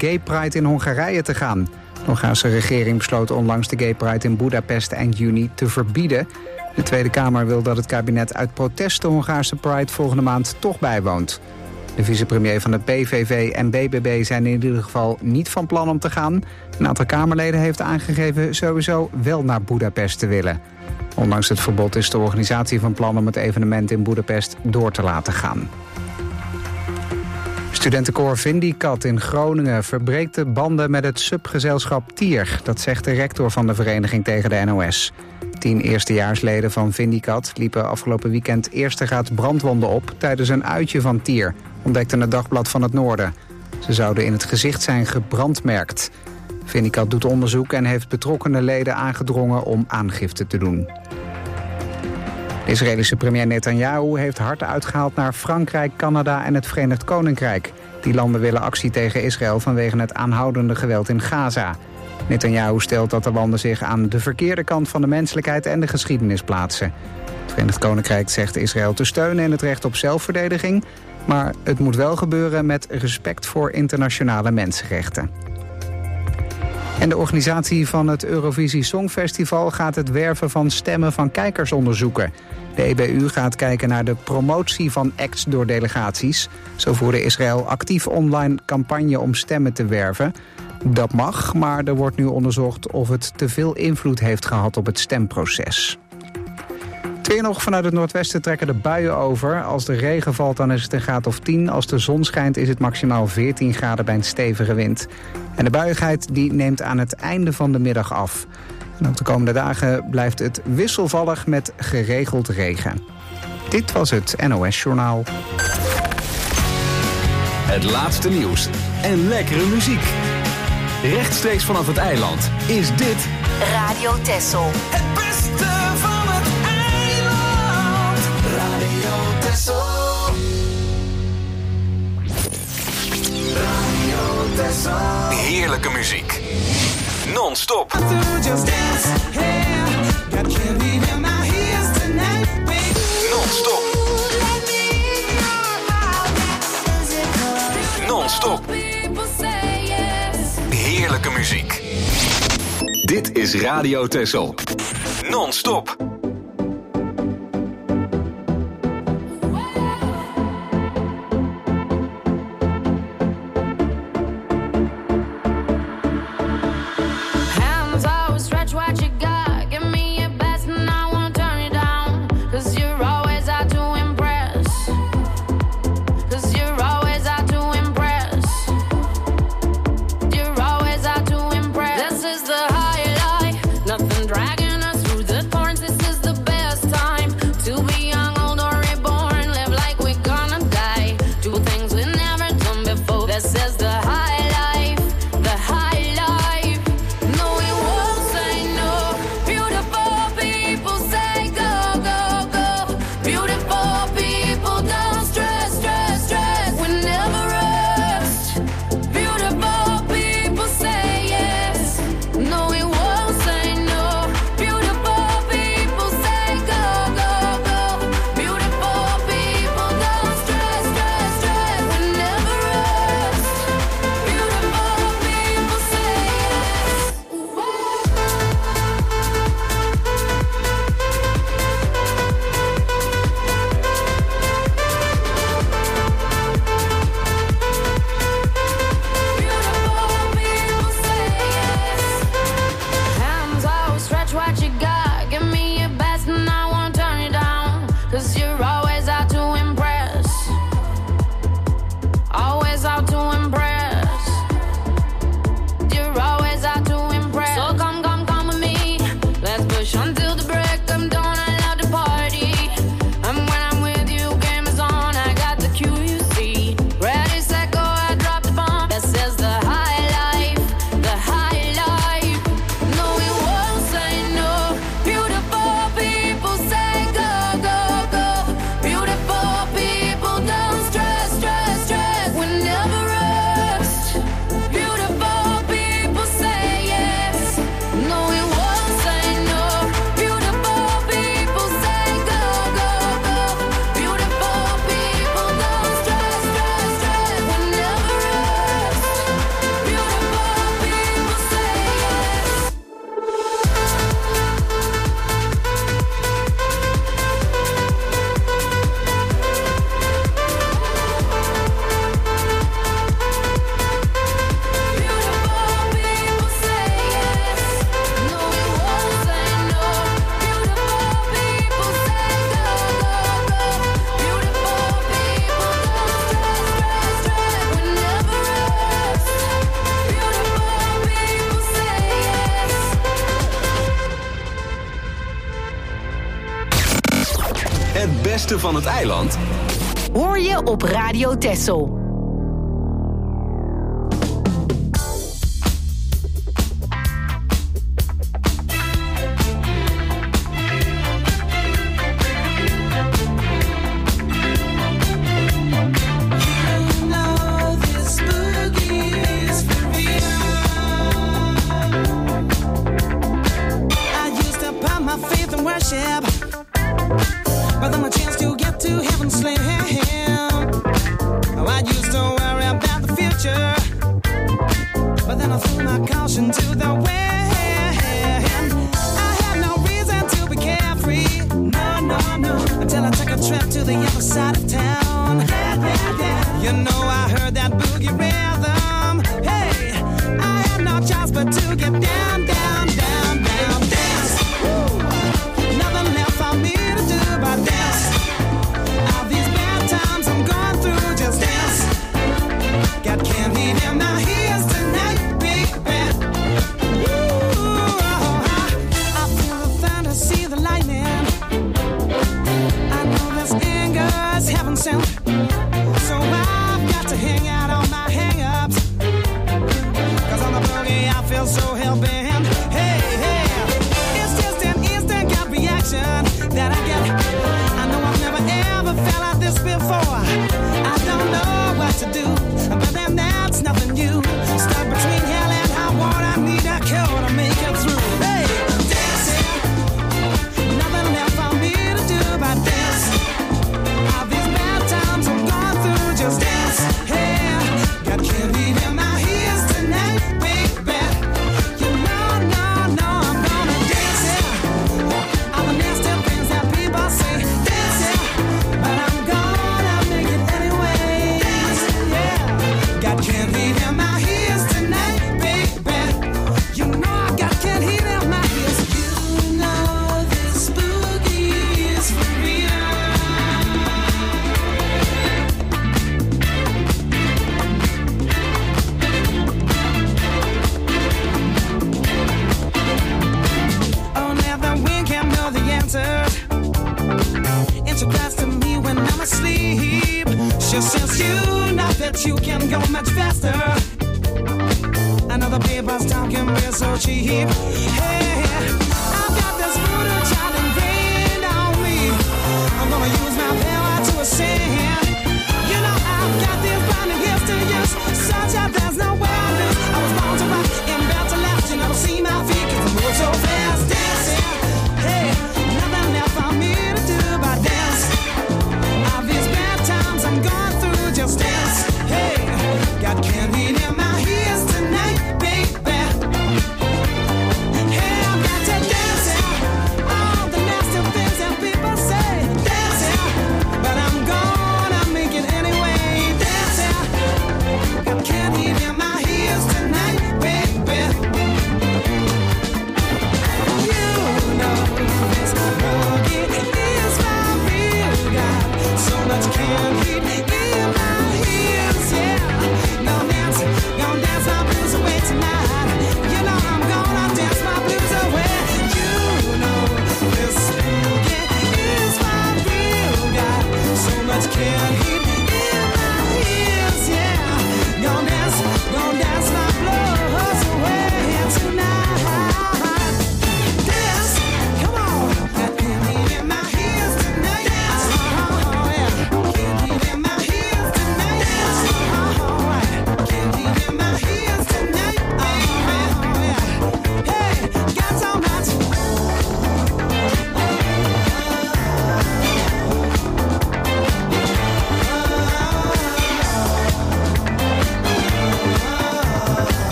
Gay Pride in Hongarije te gaan. De Hongaarse regering besloot onlangs de Gay Pride in Boedapest eind juni te verbieden. De Tweede Kamer wil dat het kabinet uit protest de Hongaarse Pride volgende maand toch bijwoont. De vicepremier van de PVV en BBB zijn in ieder geval niet van plan om te gaan. Een aantal Kamerleden heeft aangegeven sowieso wel naar Boedapest te willen. Ondanks het verbod is de organisatie van plan om het evenement in Boedapest door te laten gaan. Studentenkoor Vindicat in Groningen verbreekt de banden met het subgezelschap Tier. Dat zegt de rector van de vereniging tegen de NOS. 10 eerstejaarsleden van Vindicat liepen afgelopen weekend eerstegraads brandwonden op tijdens een uitje van Tier, ontdekte het Dagblad van het Noorden. Ze zouden in het gezicht zijn gebrandmerkt. Vindicat doet onderzoek en heeft betrokkenen leden aangedrongen om aangifte te doen. De Israëlische premier Netanyahu heeft hard uitgehaald naar Frankrijk, Canada en het Verenigd Koninkrijk. Die landen willen actie tegen Israël vanwege het aanhoudende geweld in Gaza. Netanyahu stelt dat de landen zich aan de verkeerde kant van de menselijkheid en de geschiedenis plaatsen. Het Verenigd Koninkrijk zegt Israël te steunen in het recht op zelfverdediging, maar het moet wel gebeuren met respect voor internationale mensenrechten. En de organisatie van het Eurovisie Songfestival gaat het werven van stemmen van kijkers onderzoeken. De EBU gaat kijken naar de promotie van acts door delegaties. Zo voerde Israël actief online campagne om stemmen te werven. Dat mag, maar er wordt nu onderzocht of het te veel invloed heeft gehad op het stemproces. Het weer nog. Vanuit het noordwesten trekken de buien over. Als de regen valt, dan is het een graad of 10. Als de zon schijnt, is het maximaal 14 graden bij een stevige wind. En de buiigheid die neemt aan het einde van de middag af. En ook de komende dagen blijft het wisselvallig met geregeld regen. Dit was het NOS Journaal. Het laatste nieuws en lekkere muziek. Rechtstreeks vanaf het eiland is dit Radio Texel. Het beste van het eiland. Radio Texel. Radio Texel. heerlijke muziek. Non-stop. Non-stop. Non-stop. Heerlijke muziek. Dit is Radio Texel. Non-stop. Dragging us through the thorns, this is beste van het eiland? Hoor je op Radio Texel. But then a chance to get to heaven's slam. Oh, I used to worry about the future, but then I threw my caution to the wind. I had no reason to be carefree, no, until I took a trip to the other side of town. Yeah. You know I heard that boogie rhythm. Hey, I had no choice but to get down, dance. Woo. Nothing left for me to do but dance. All these bad times I'm going through, just dance. Got candy in my ears tonight, big bad. Ooh, I feel the thunder, see the lightning. I know this anger is heaven sent, so I've got to hang out on my hang-ups. 'Cause on the boogie I feel so hell-bent. Hey, it's just an instant gut reaction that I get. I know I've never ever felt like this before. I don't know what to do, but then that's nothing new. Stuck between hell and high water, I need a cure to make it through. Hey, dancing, nothing left for me to do but dance. All these bad times I'm going through, just dance. Hey, got candy in my ears tonight, big bad. You know, no, I'm gonna dance, yeah. All the nasty things that people say, dance, yeah. But I'm gonna make it anyway, dance, yeah. Got candy in my ears tonight, big bad. You know I got candy in my ears. You know this boogie is for real. Oh, now the wind can't know the answer. And she cries to me when I'm asleep. She says you know that you can go much faster. Another paper's talking real so cheap. Hey, I've got this voodoo child ingrained on me. I'm gonna use my power to ascend. You know I've got this blinding gifts to use, such that there's no way I lose. I was born to rock and built to last. You never see my feet 'cause I move so fast, dancing. Hey, nothing left for me to do but dance. All these bad times I'm going through, just dance. Hey, got candy in my ears tonight, big bad. Hey, I'm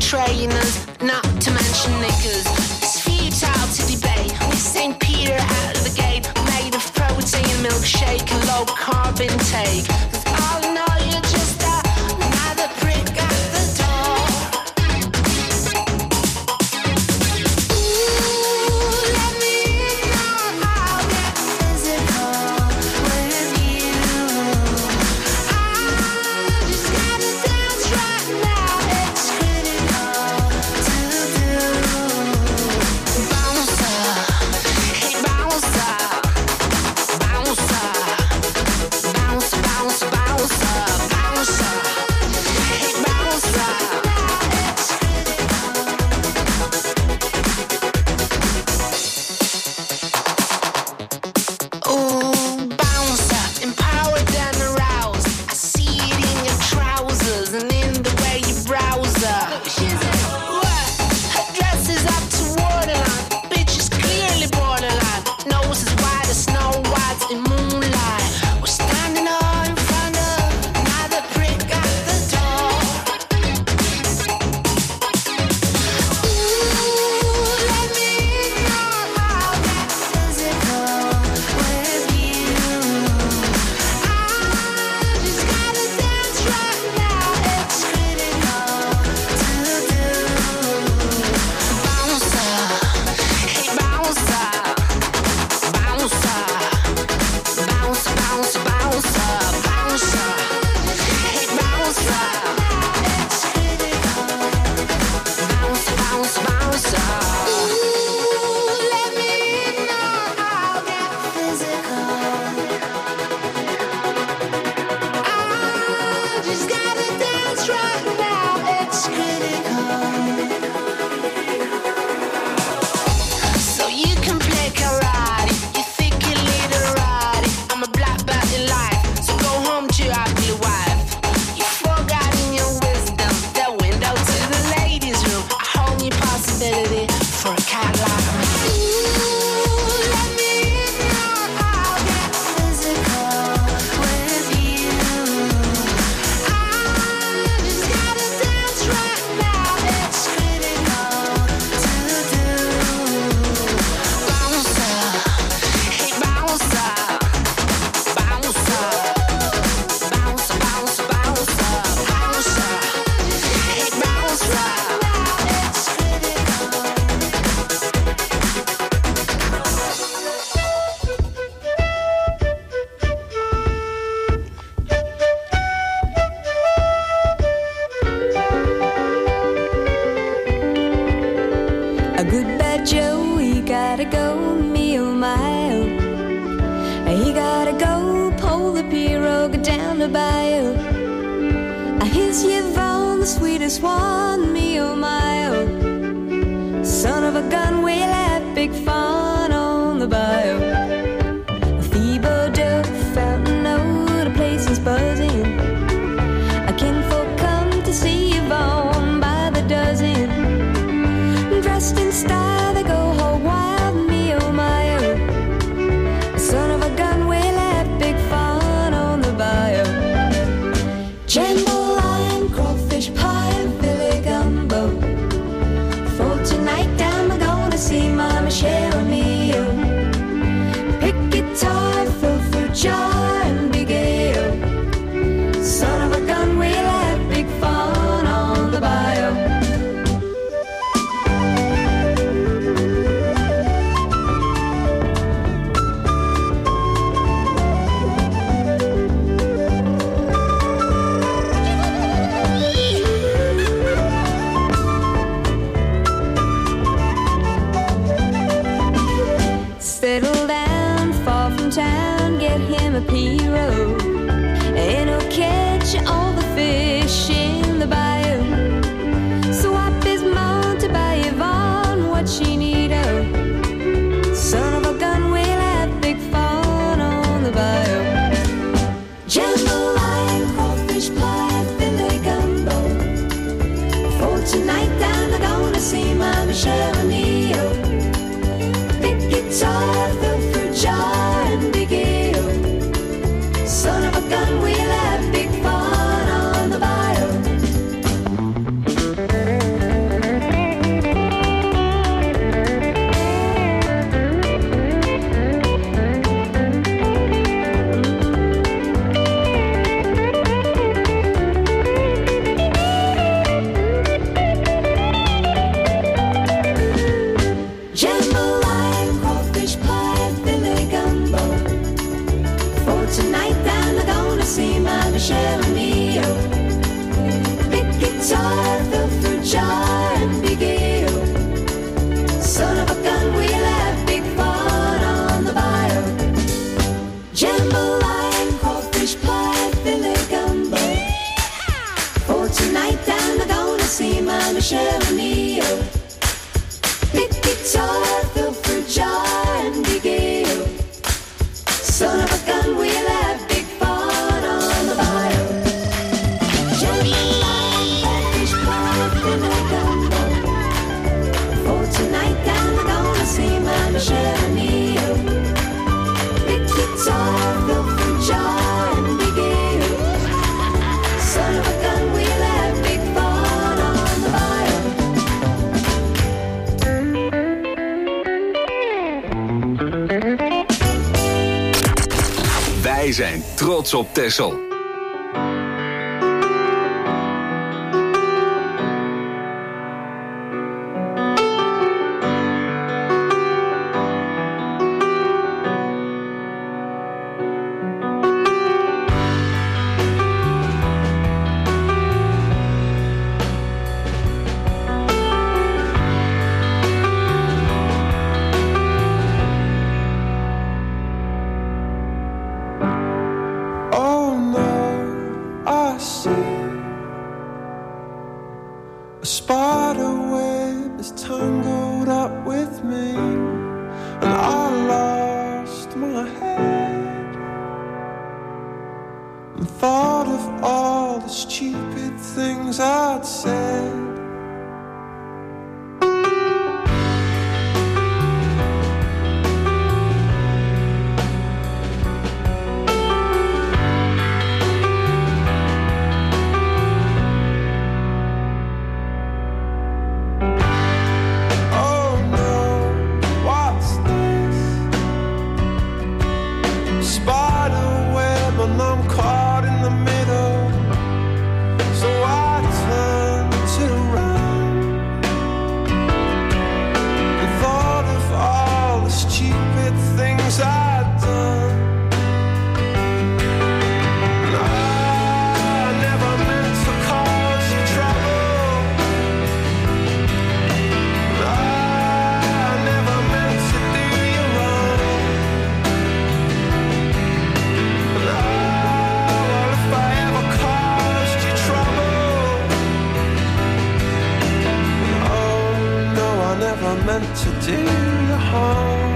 trainers, not to mention knickers. It's futile to debate with St. Peter out of the gate, made of protein milkshake and low carb intake. 'Cause all in all, you're just another prick at the door. Ooh, let me know I'll get physical with you. I just gotta dance right now. It's critical to do. Bounce up, hey bounce up, bounce up, bounce, bounce, bounce up, bounce up, hey bounce up. Ooh, bounce up, empowered and aroused. I see it in your trousers and in the way you browse up. What? Her dress is up to waterline. Bitch is clearly borderline. Nose as wide as Snow White in moonlight. We're standing all in front of another prick at the door. Ooh, let me know I'll get physical with you. I just gotta dance right now. It's critical to do. Bounce up, hey bounce up, bounce up, bounce, bounce, bounce up, bounce up, hey bounce up. It's critical. Bounce, bounce, bounce up. Ooh, let me know I'll get physical. I just gotta dance right now. It's critical. So you can play karate. You think you lead a ride. I'm a black belt in life. So go home to your ugly wife. You forgot in your wisdom the window to the ladies' room. A whole new possibility for a cat like me. Ooh, let me know I'll get physical with you. I just gotta dance right now. It's critical to do. Bounce up, hey bounce up, bounce up, bounce, bounce, bounce up, bounce up, hey bounce up. It's critical. A good bad Joe, he gotta go, me oh my oh. He gotta go, pull the pirogue down the bayou. Here's Yvonne, the sweetest one, me oh my oh. Son of a gun, we'll have big fun on the bayou. Thibodeau, Fountain Road, the place is buzzing. A kinfolk come to see Yvonne by the dozen. Dressed in style, they go whole wild, me oh my oh. Son of a gun, we'll have big fun on the bayou. Jambalaya, crawfish pie, and Philly gumbo. For tonight, I'm gonna see my Michelle O'Neill. Pick guitar, fill fruit jar, and big ale. Son of a gun, we'll have big fun on the bayou. Settle down, far from town, get him a pirogue, and he'll catch all the fish in the bayou. Swap his mount to buy Yvonne what she need oh. Son of a gun, we'll have big fun on the bayou. Jambalaya, crawfish pie, Philly gumbo. For tonight, I'm gonna see my Michelle O'Neill. Big guitar, fill fruit jar, and big ale. Son of a gun, we'll have big fun on the bayou. share me. Big guitar, fill for jar and big ale. Son of a gun, we'll have big fun on the bayou. Jambalaya, catfish pie, and a gumbo. For tonight, I'm gonna see my share me. Big guitar, fill for jar and big ale. Son of a gun, we'll have big fun on the bayou. Wij zijn trots op Texel. Oh no, I see a spider web is tangled up with me, and I lost my head and thought of all the stupid things I'd said. Oh no, what's this? Spider web and I'm caught in the middle. So I turned it around and thought of all the stupid things I'd done. And I never meant to cause you trouble. I never meant to do you wrong. And well, if I ever caused you trouble, oh no, I never meant to do you harm.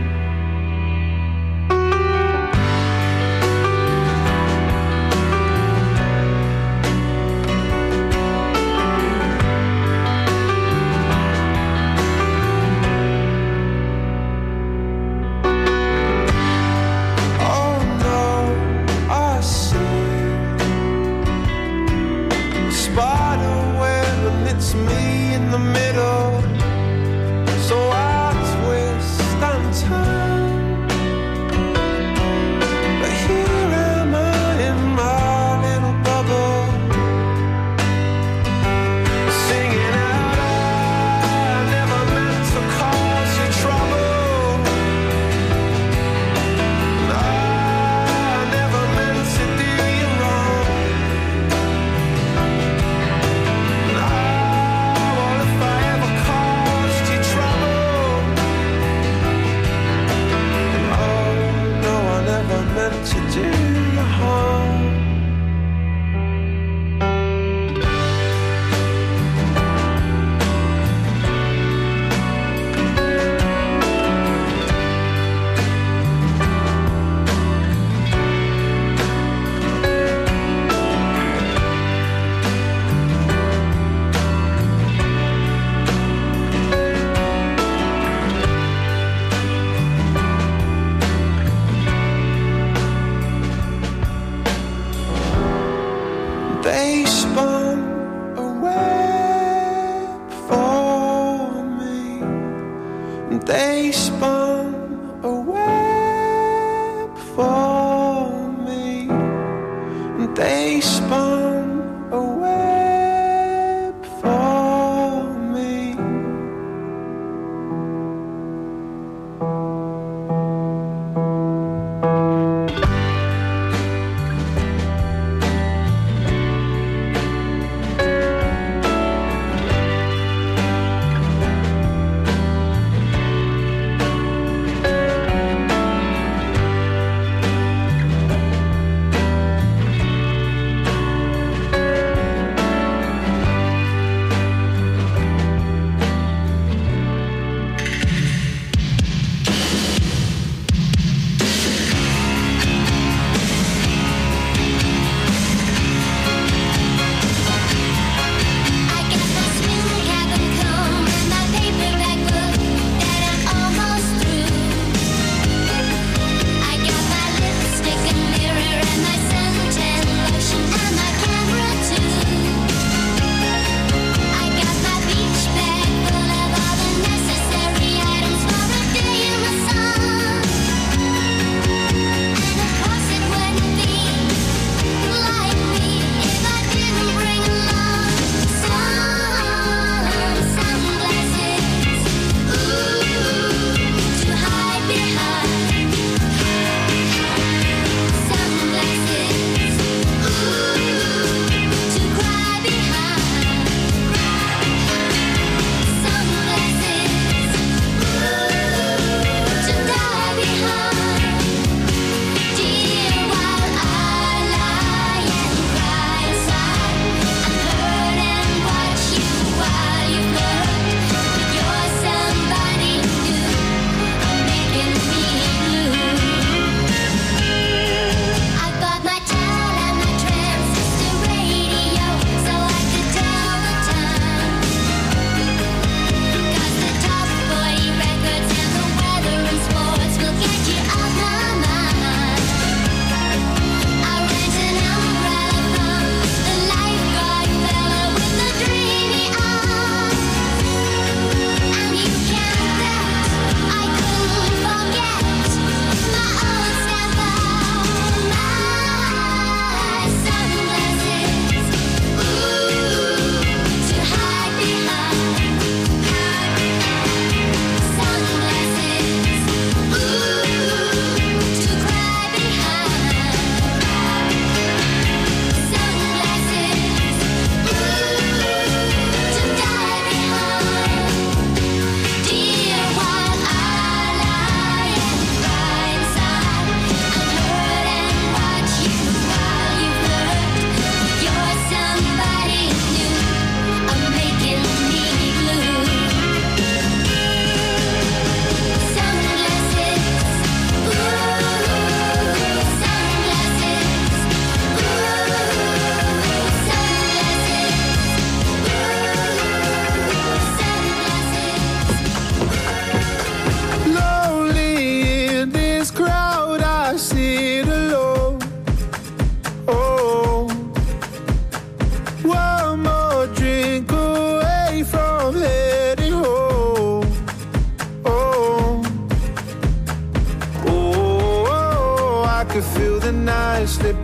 Oh no, I see a spider web and it's me in the middle. So I twist and turn, but here am I in my little bubble, singing out, I never meant to cause you trouble. I never meant to do you wrong. Well, if I ever caused you trouble, oh no, I never meant to do you harm. They spun a web for me. They spun a web for me. They spun a web for me.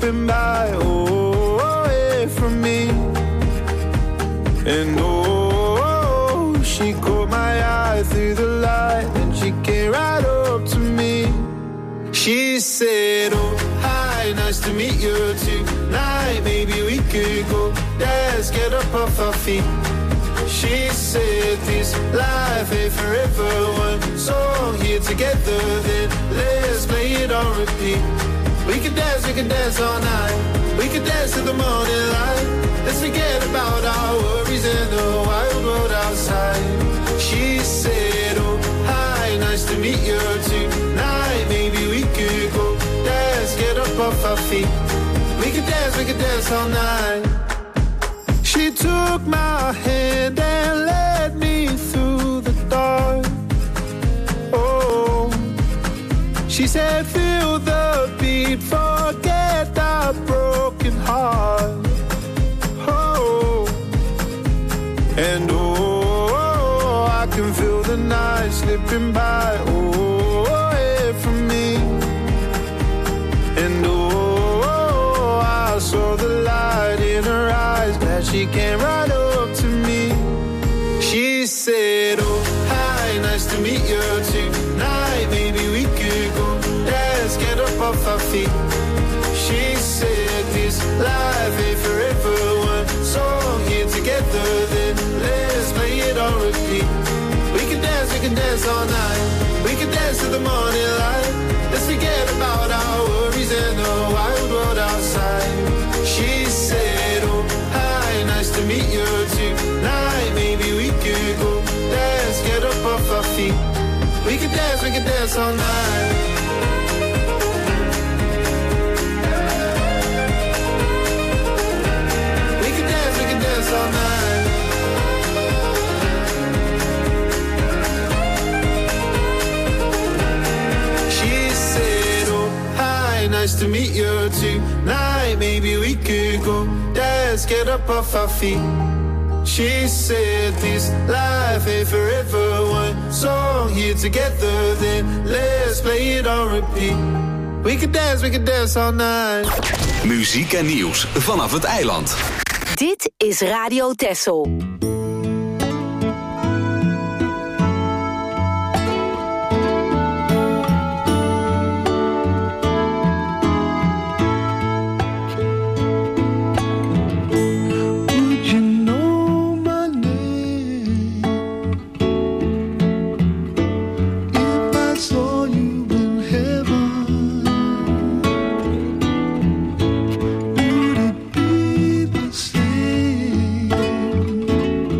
slipping by, oh, away from me. And oh, she caught my eye through the light, and she came right up to me. She said, oh, hi, nice to meet you tonight. Maybe we could go dance, get up off our feet. She said this life ain't forever. One song here together, then let's play it on repeat. We can dance all night. We can dance till the morning light. Let's forget about our worries and the wild world outside. She said, oh, hi, nice to meet you tonight. Maybe we could go dance, get up off our feet. We can dance all night. She took my hand and led me through the dark. Oh, she said, feel the beat, forget our broken heart. Oh, and oh, I can feel the night slipping by, oh, away from me. And oh, I saw the light in her eyes, glad she came right up to me. She said, oh, hi, nice to meet you tonight. Maybe we could go dance, get up off our feet. She said this life ain't forever. One song here together, then let's play it on repeat. We can dance all night. We can dance till the morning light. Let's forget about our worries and the wild world outside. She said, oh, hi, nice to meet you tonight. Maybe we could go dance, get up off our feet. We can dance all night. We can dance all night. She said, oh, hi, nice to meet you tonight. Maybe we could go dance, get up off our feet. She said this life ain't forever. One song here together, then let's play it on repeat. We can dance all night. Muziek en nieuws vanaf het eiland. Dit is Radio Texel. Would it be the same?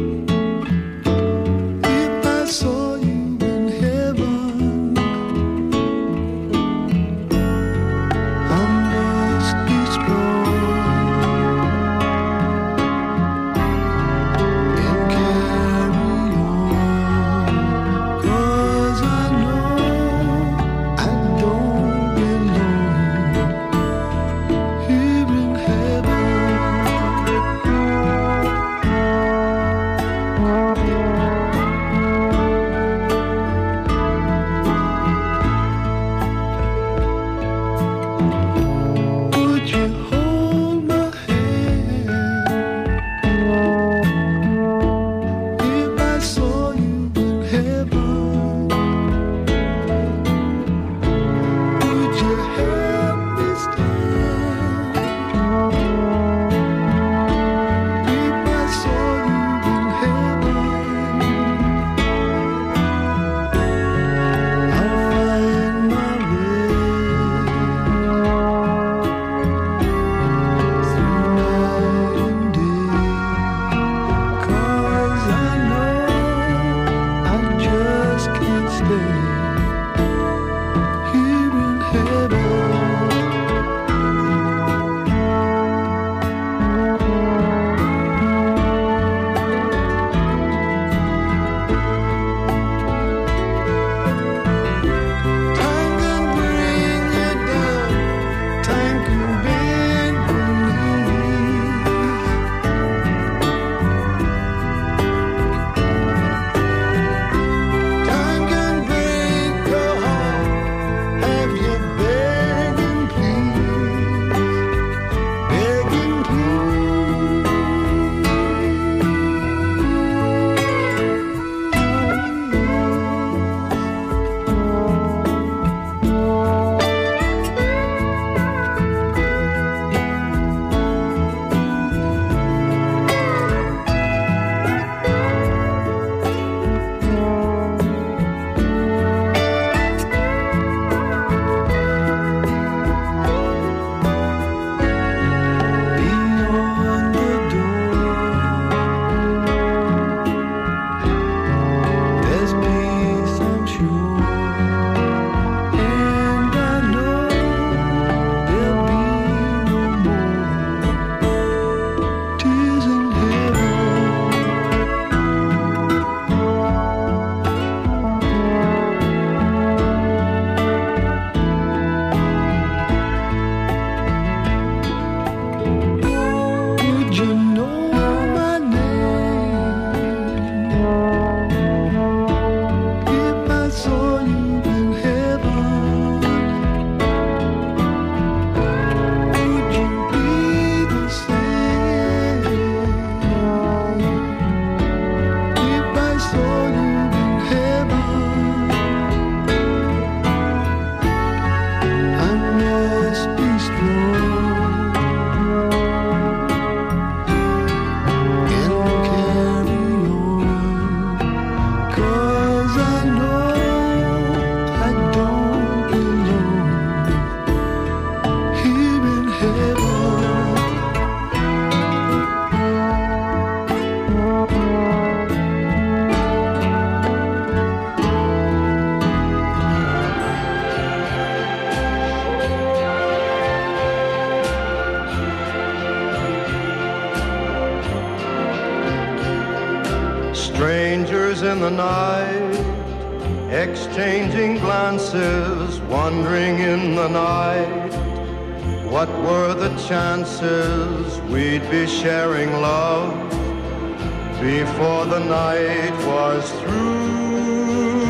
in the night, exchanging glances, wandering in the night. What were the chances we'd be sharing love before the night was through?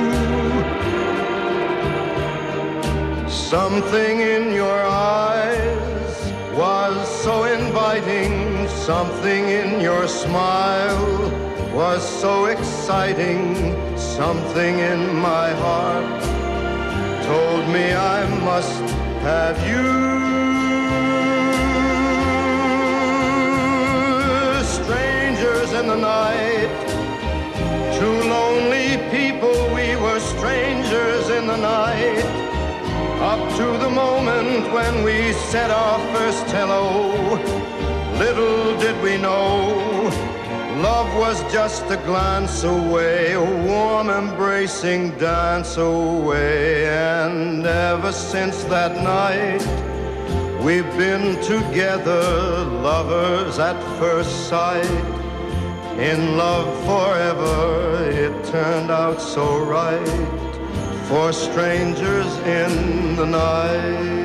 Something in your eyes was so inviting, something in your smile was so exciting, something in my heart told me I must have you. Strangers in the night, two lonely people, we were strangers in the night. Up to the moment when we said our first hello, little did we know, love was just a glance away, a warm embracing dance away. And ever since that night, we've been together, lovers at first sight. In love forever, it turned out so right, for strangers in the night.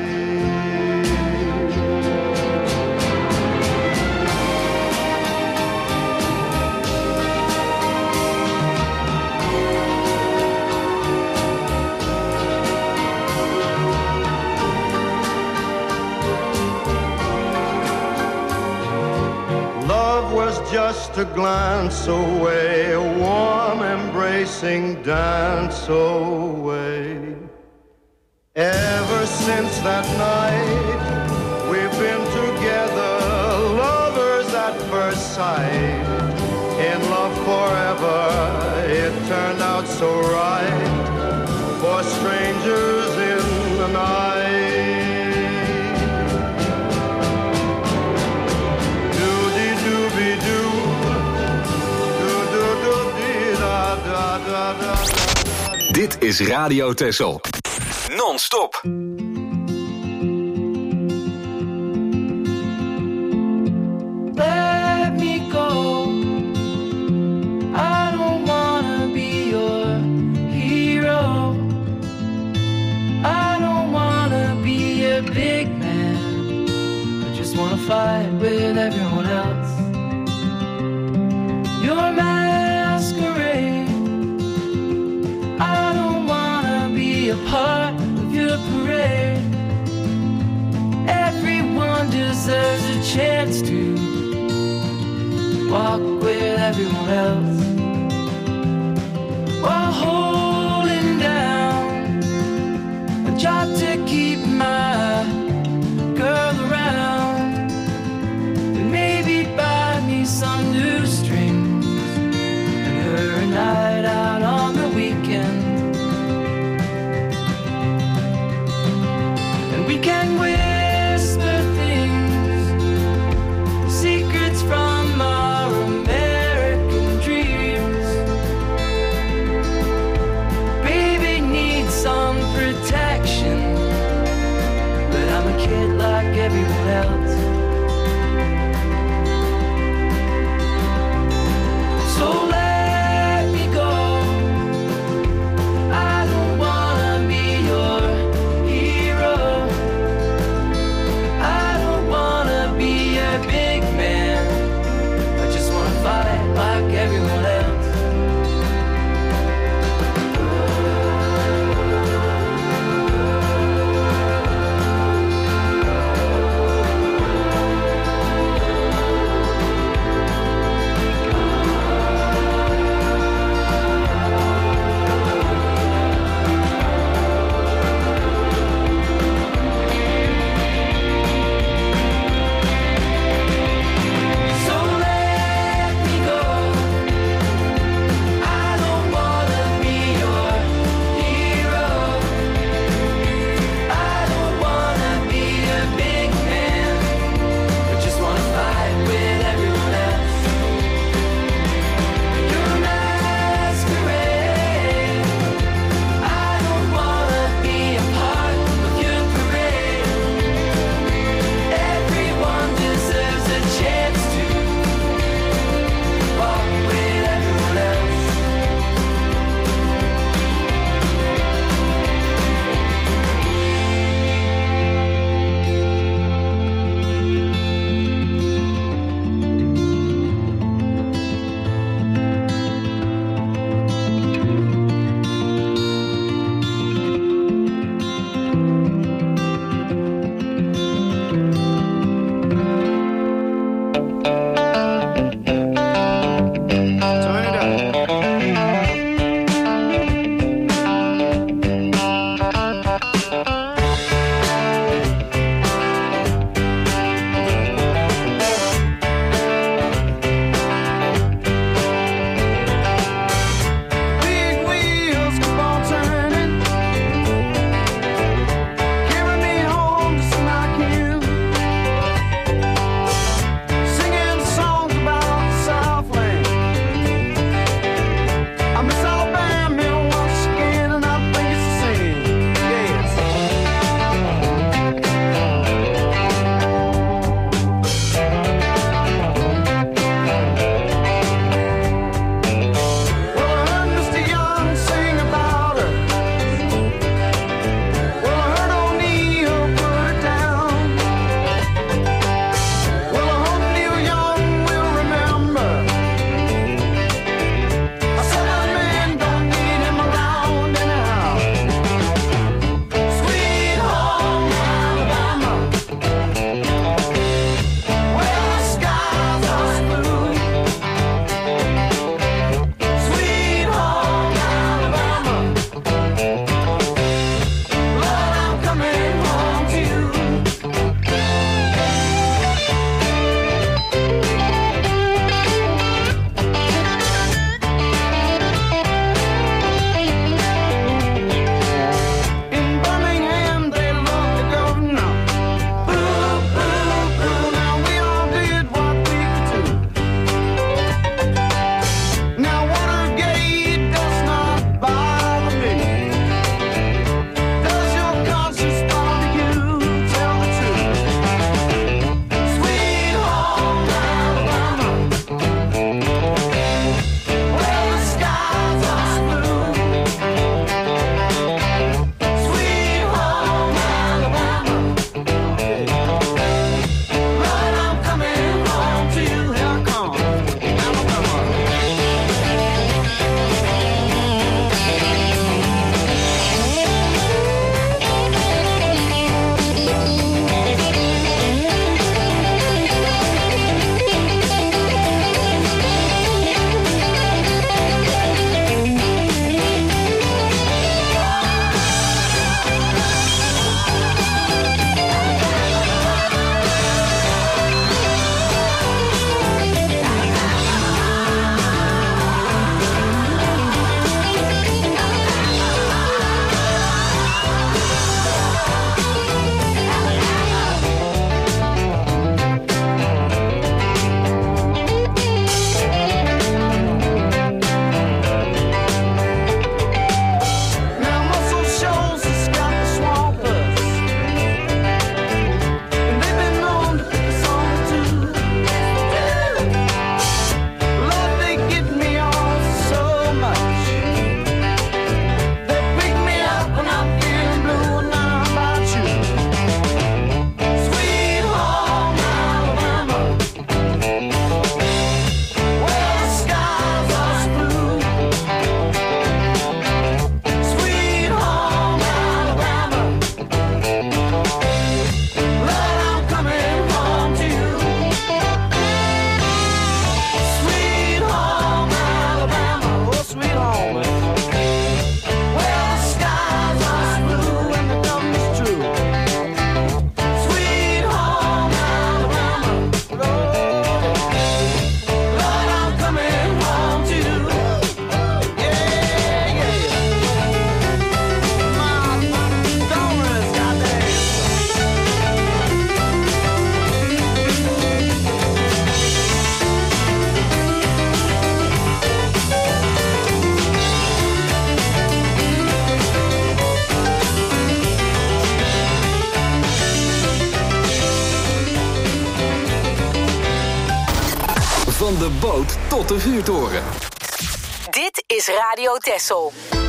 Just a glance away, a warm embracing dance away. Ever since that night, we've been together, lovers at first sight. In love forever, it turned out so right, for strangers in the night. Dit is Radio Texel. Non-stop. Let me go. I don't wanna be your hero. I don't wanna be a big man. I just wanna fight with everyone else. Your masquerade. I don't wanna be a part of your parade. Everyone deserves a chance to walk with everyone else, while holding down a job to keep my girl around, and maybe buy me some new strings and her a night out on the weekend. And we can whisper things, secrets from our American dreams. Baby needs some protection, but I'm a kid like everyone else. So let me go. I don't wanna be your hero. I don't wanna be a big man. I just wanna fight like everyone else. So let me go. boot tot de vuurtoren. Dit is Radio Texel.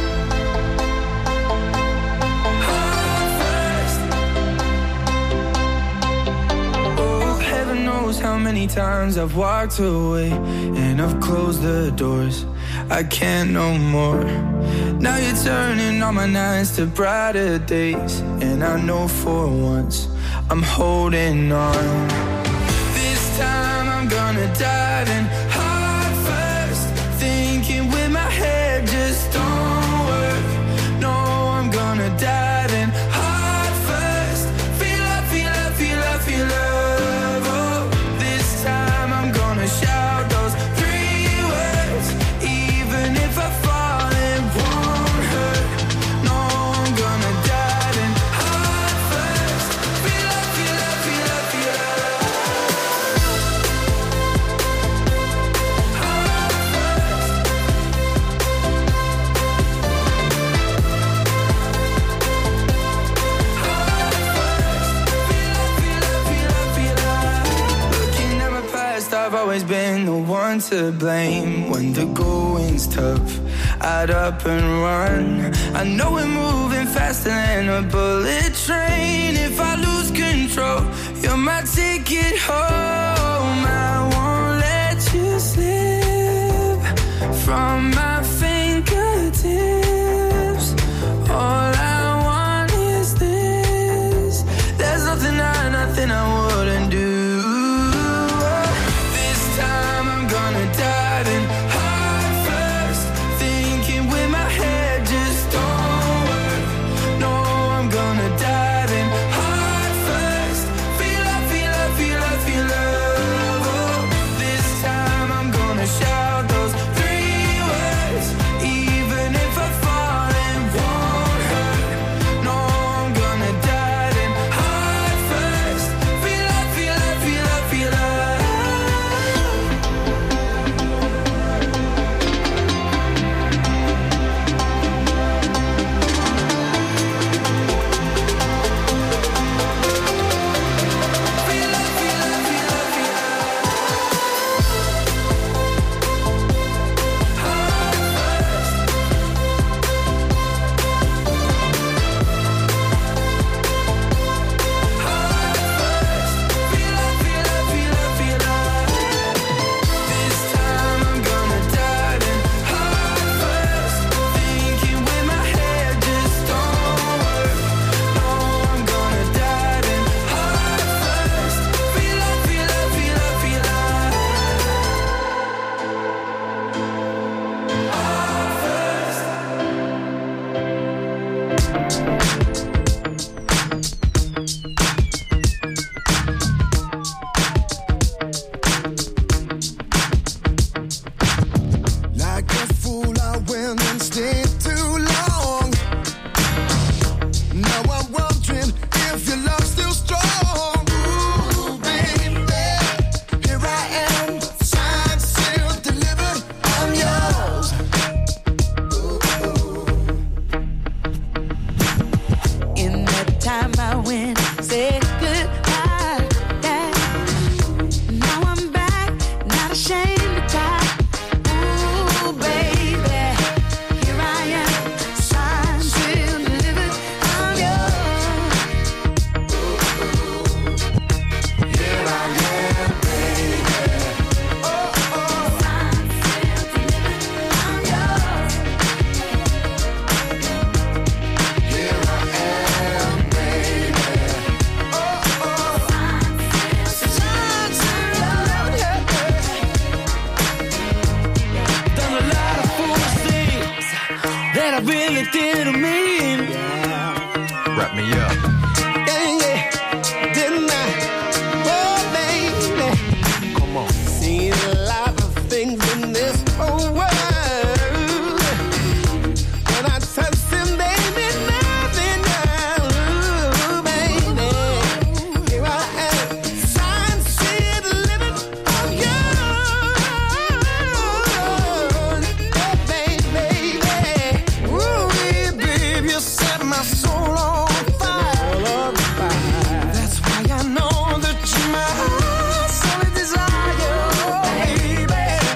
Heaven knows how many times I've walked away and I've closed the doors. I can't no more. Now you're turning all my nights to brighter days, and I know for once I'm holding on. This time I'm gonna dive in heart first, thinking with my head just don't work. No, I'm gonna dive in heart first. Feel love, feel love, feel love, feel love. Oh, this time I'm gonna shout those 3 words, even if I fall, it won't hurt. No, I'm gonna dive in heart first. Feel love, feel love, feel love, feel love. Looking at my past, I've always been the one to blame. When the going's tough, I'd up and run. I know we're moving faster than a bullet train. If I lose control, you're my ticket home. I won't let you slip from my fingertips. All I want is this. There's nothing I wouldn't do. This time I'm gonna dive in heart first, thinking with my head just don't work. No, I'm gonna dive in heart first. Feel love, feel love, feel love, feel love. Oh, this time I'm gonna shout those 3 words, even if I fall, it won't hurt. No, I'm gonna dive in heart first. Feel love, feel love, feel love, feel love. Feel love, feel love, feel love, feel love. Feel love, feel love, feel love, feel love. This time I'm gonna dive in heart first, thinking with my head just don't work. No, I'm gonna dive in heart first. Feel love, feel love, feel love, feel love. Like a fool, I went and stayed too long. Now I'm wondering if your love's still strong. Ooh, baby, here I am, signed, sealed, delivered. I'm yours. In that time I went, said goodbye. Yeah. Now I'm back, not ashamed to die. Ooh, baby, here I am, signed, sealed, delivered. I'm yours. Here I am, baby. Oh, oh. Signed, sealed, delivered. I'm yours. Here I am, baby. Oh, oh. Signed, sealed, Done a lot of foolish things that I really didn't mean. Wrap me up. Yeah, yeah. Didn't I? Oh, baby. Come on. Seen a lot of things in this whole world. When I touch them, they mean nothing now. Ooh, baby. Here I am. Signed, sealed, delivered. I'm yours. Oh, baby. Ooh, baby, you set my soul on fire. That's why I know that you're my solid desire, baby.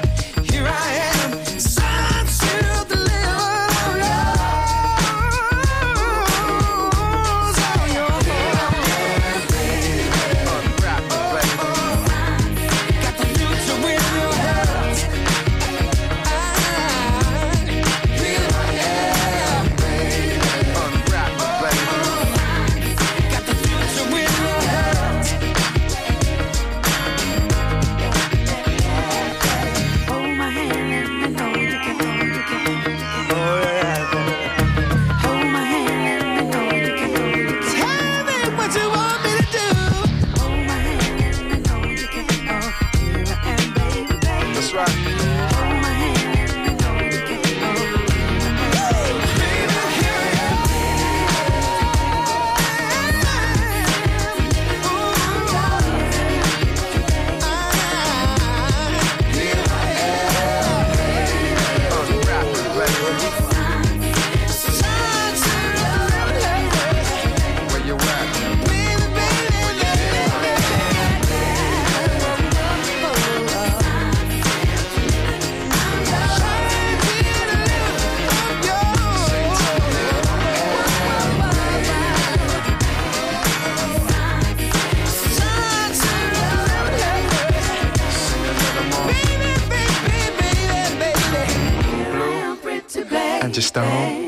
Angie Stone.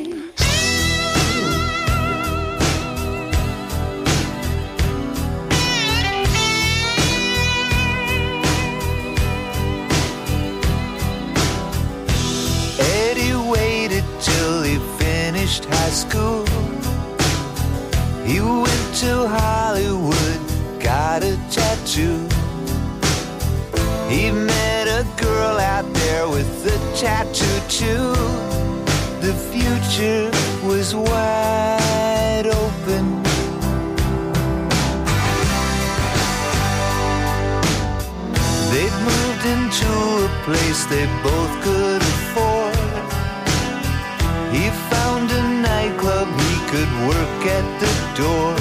Eddie waited till he finished high school. He went to Hollywood, got a tattoo. He met a girl out there with a tattoo too. The future was wide open. They'd moved into a place they both could afford. He found a nightclub he could work at the door.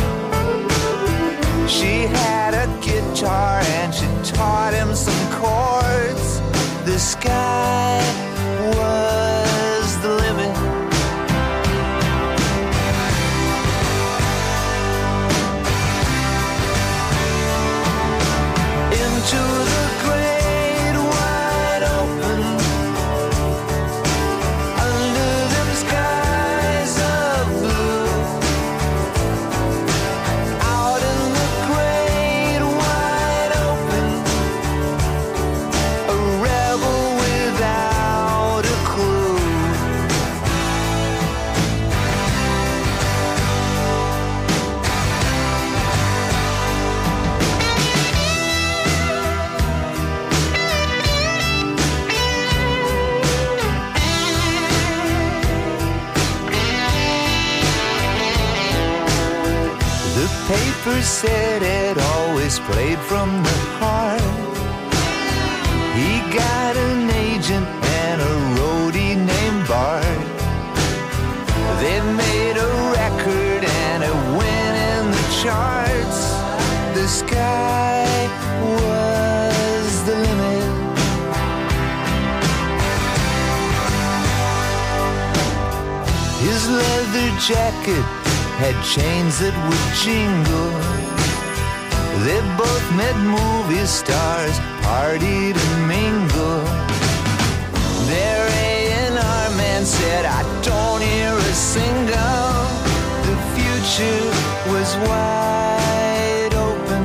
She had a guitar and she taught him some chords. The sky was the limit. Into the great wide open, under them skies of blue, out in the great wide open, a rebel without a clue. The paper said it always played from the heart. He got an agent and a roadie named Bart. They made a record and it went in the charts. The sky was the limit. His leather jacket had chains that would jingle. They both met movie stars, partied and mingled. Their A&R man said, I don't hear a single. The future was wide open.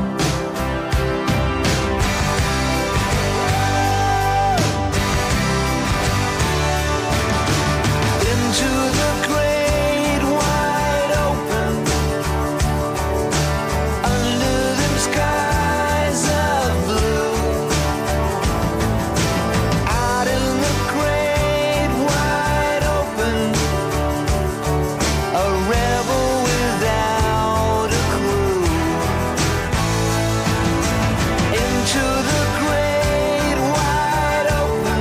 Into the great wide open, under them skies of blue, out in the great wide open, a rebel without a clue. Into the great wide open,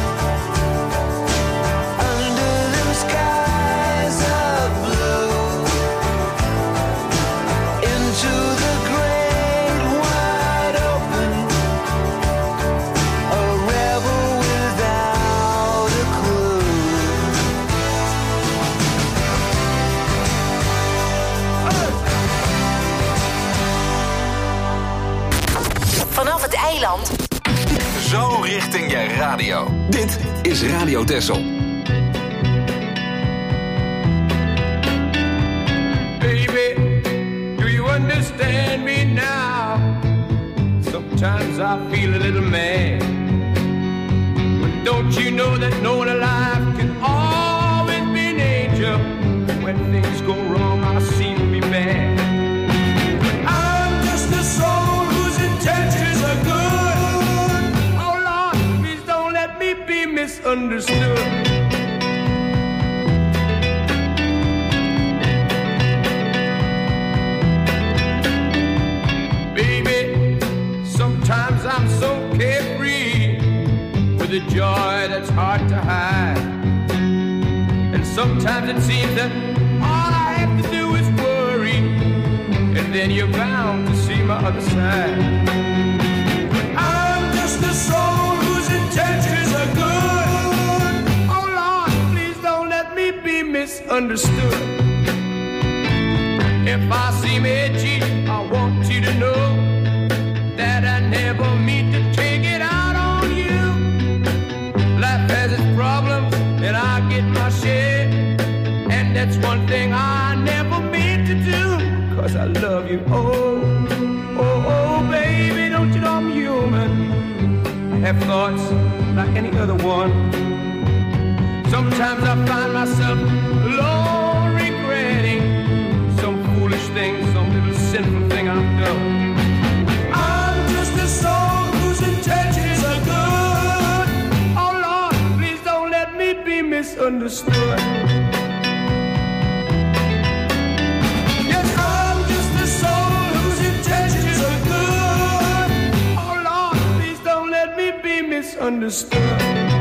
under them skies of blue, into the great wide open, a rebel without a clue. Vanaf het eiland. Zo richting je radio. Dit is Radio Texel. Baby, do you understand me now? Sometimes I feel a little mad. But don't you know that no one alive can always be an angel? When things go wrong, I seem to be bad. I'm just a soul whose intentions are good. Oh Lord, please don't let misunderstood. Baby, sometimes I'm so carefree with a joy that's hard to hide. And sometimes it seems that all I have to do is worry, and then you're bound to see my other side. I'm just a soul whose intentions are good. Oh Lord, please don't let me be misunderstood. If I seem edgy, I want you to know that I never mean to take it out on you. Life has its problems, and I get my share, and that's one thing I never mean to do, 'cause I love you. Oh, oh, oh, baby, don't you know I'm human? I have thoughts like any other one. Sometimes I find myself alone regretting some foolish thing, some little sinful thing I've done. I'm just a soul whose intentions are good. Oh Lord, please don't let me be misunderstood. Yes, I'm just a soul whose intentions are good. Oh Lord, please don't let me be misunderstood.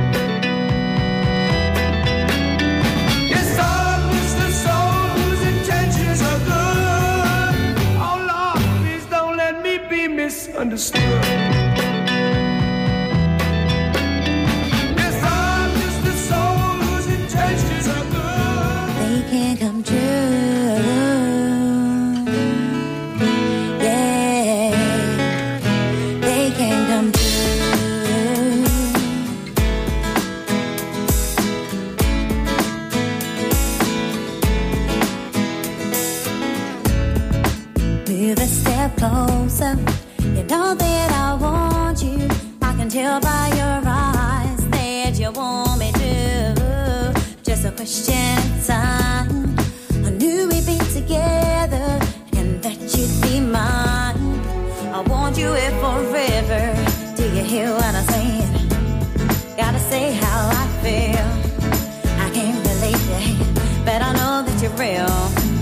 Yes, I'm just a soul whose intentions are good. Oh Lord, please don't let me be misunderstood. Yes, I'm just a soul whose intentions are good. They can't come true. Yeah, they can't come true. Move a step closer. You know that I want you. I can tell by your eyes that you want me to. Just a question of time. I knew we'd be together and that you'd be mine. I want you here forever. Do you hear what I'm saying? Gotta say how I feel. I can't believe it, but I know that you're real.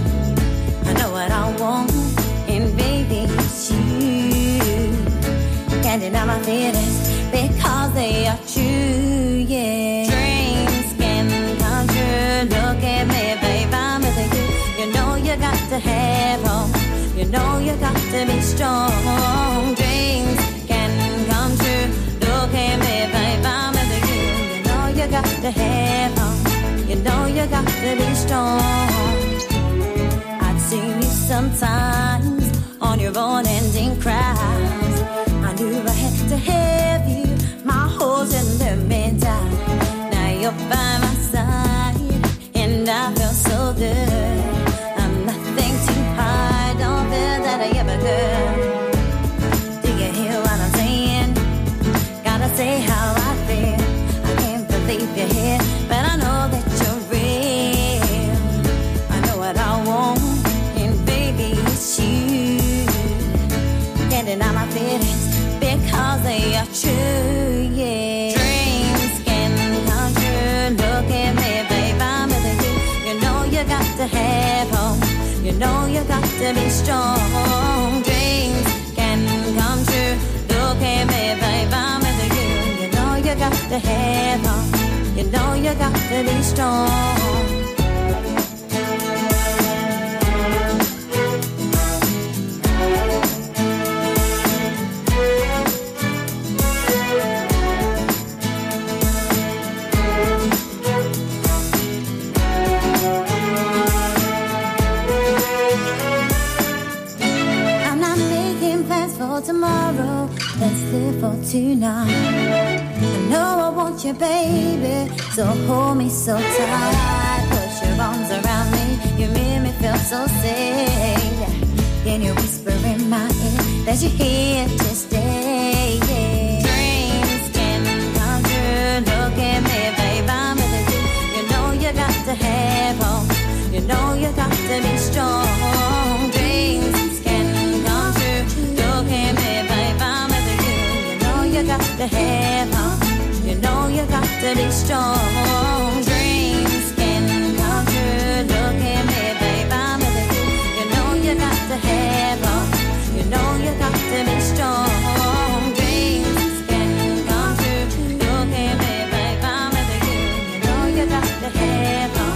I know what I want, and baby, it's you. Can't deny my feelings because they are true, yeah. Dreams can come true. Look at me, babe, I'm with you. You know you got to have hope. You know you got to be strong. Dreams can come true. Look at me, babe, I'm with you. You know you got to have hope. You know you got to be strong. I'd see you sometimes on your own ending cries. I knew I had to have you. My holes in the middle. Now you're by my side, and I feel so good. I'm nothing too hard, don't feel that I ever could. Do you hear what I'm saying? Gotta say how I feel. I can't believe you're here, but I know that you're real. I know what I want, and baby, it's you. Can't deny my feelings because they are true, yeah. Dreams can come true. Look at me, babe, I'm with you. You know you got to have hope. You know you got to be strong. Dreams can come true. Look at me, babe, I'm with you. You know you got to have hope. You know you got to be strong. Tomorrow, let's live for tonight. I know I want you, baby, so hold me so tight. Put your arms around me, you make me feel so safe. Can you whisper in my ear that you're here to stay? Yeah. Dreams can come true. Look at me, babe, I'm with you. You know you got to have hope. You know you got to be strong. Dreams can come true. Look at me, babe, I'm with you. You know you got to have hope. You know you got to to be strong. Dreams can come true. Look at me, babe, I'm with you. You know you got to have them. You know you got to be strong. Dreams can come true. Look at me, babe, I'm with you. You know you got to have them.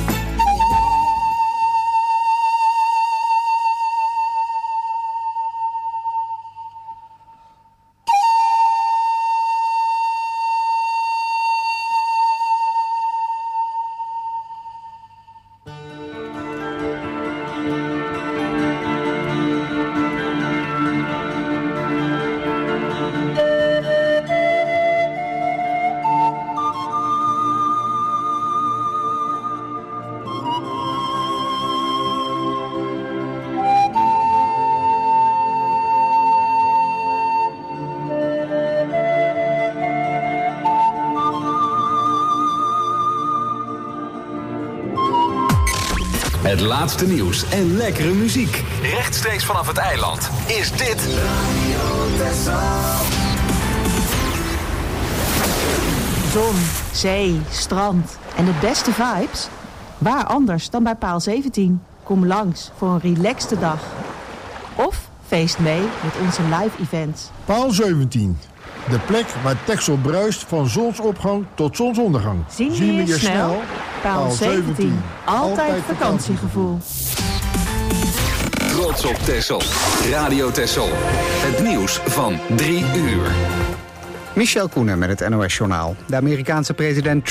Het laatste nieuws en lekkere muziek. Rechtstreeks vanaf het eiland is dit Zon, zee, strand en de beste vibes? Waar anders dan bij Paal 17? Kom langs voor een relaxte dag. Of feest mee met onze live events. Paal 17. De plek waar Texel bruist van zonsopgang tot zonsondergang. Zien we je snel? Paal 17. Altijd vakantiegevoel. Trots op Texel. Radio Texel. Het nieuws van 3 uur. Michel Koenen met het NOS-journaal. De Amerikaanse president